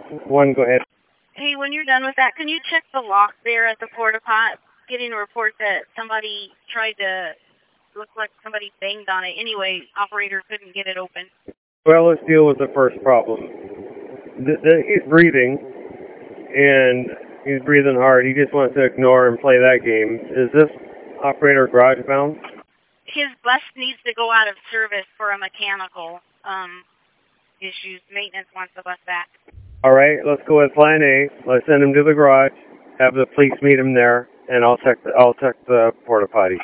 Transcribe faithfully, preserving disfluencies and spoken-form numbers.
One, go ahead. Hey, when you're done with that, can you check the lock there at the porta pot? Getting a report that somebody tried to, look like somebody banged on it. Anyway, operator couldn't get it open. Well, let's deal with the first problem. The, the, he's breathing, and he's breathing hard. He just wants to ignore and play that game. Is this operator garage bound? His bus needs to go out of service for a mechanical um, issues. Maintenance wants the bus back. All right, let's go with plan A. Let's send him to the garage, have the police meet him there, and I'll check the, I'll check the porta potty.